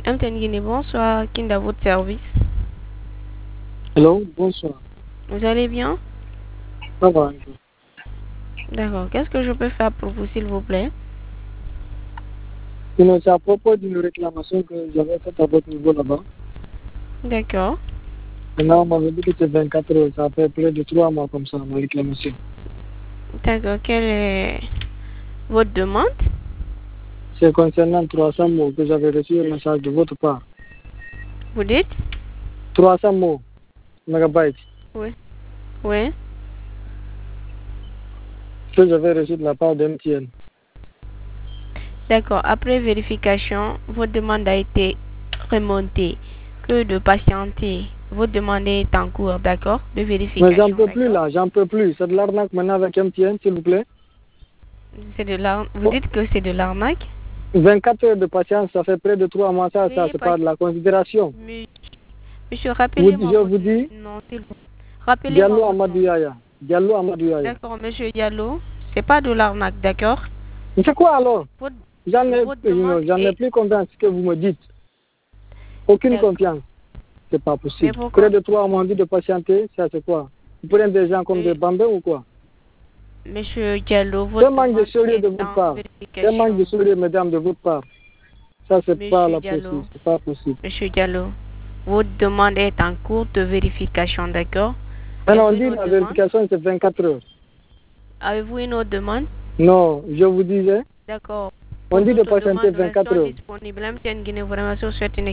MTN Guinée, bonsoir. Qui est à votre service? Hello, bonsoir. Vous allez bien? Ça va. D'accord. Qu'est-ce que je peux faire pour vous, s'il vous plaît? Sinon, c'est à propos d'une réclamation que j'avais faite à votre niveau là-bas. D'accord. Maintenant, on m'avait dit que c'est 24 heures. Ça fait près de 3 mois comme ça, ma réclamation. D'accord. Quelle est votre demande? C'est concernant 300 mots que j'avais reçu un message de votre part. Vous dites? 300 mots, mégabytes, Oui. Oui. que j'avais reçu de la part d'MTN. D'accord. Après vérification, votre demande a été remontée. Que de patienter. Votre demande est en cours, d'accord? De vérification. Mais j'en peux plus d'accord? là, j'en peux plus. C'est de l'arnaque maintenant avec MTN, s'il vous plaît. C'est de l'arnaque. Vous dites que c'est de l'arnaque? 24 heures de patience, ça fait près de 3 mois. Ça, Oui, c'est pas de la considération. Monsieur, rappelez-moi Je votre vous dis, nom, s'il vous plaît. Rappelez-moi Diallo votre Amadou nom. Yaya. Diallo Amadou Yaya. D'accord, monsieur Diallo. C'est pas de l'arnaque, d'accord? Mais c'est quoi alors? Votre J'en demande ai est... plus confiance en ce que vous me dites. Aucune D'accord. confiance. C'est pas Mais possible. pourquoi? Près de 3 mois, on dit de patienter, ça c'est quoi? Vous prenez des gens comme des bambins ou quoi? Monsieur Diallo, C'est votre manque de demande sérieux de est votre en part. C'est manque de vérification. sérieux, mesdames, de votre part. Ça c'est pas Monsieur la possible. Diallo, C'est pas possible. monsieur Diallo, votre demande est en cours de vérification, d'accord? Maintenant, on Avez-vous dit une la autre demande? vérification c'est 24 heures. Avez-vous une autre demande? Non, je vous disais, D'accord. on Pour dit de d'autres patienter demandes, nous 24 restons heures. disponibles. MTN Guinée, vraiment, souhaite une